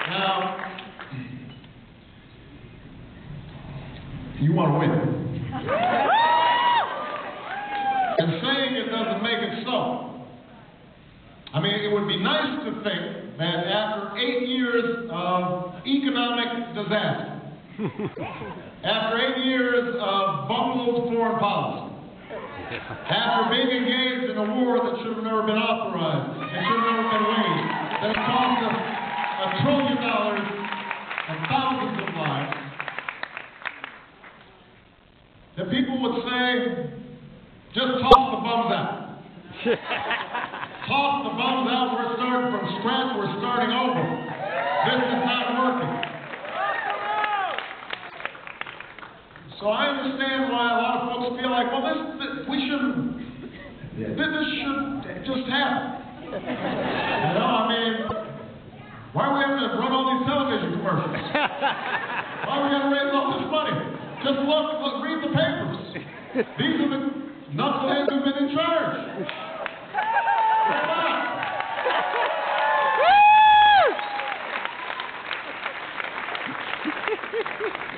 Now, you want to win. And saying it doesn't make it so. I mean, it would be nice to think that after 8 years of economic disaster, after 8 years of bungled foreign policy, after being engaged in a war that should have never been authorized and should have never been waged, that cost us $1 trillion and thousands of lives, that people would say, just toss the bums out. Toss the bums out, we're starting from scratch, we're starting over. This is not working. So I understand why a lot of folks feel like, well, we shouldn't, this should just happen. You know, I mean, why are we having to run all these television commercials? Why are we going to raise all this money? Just look, read the papers. These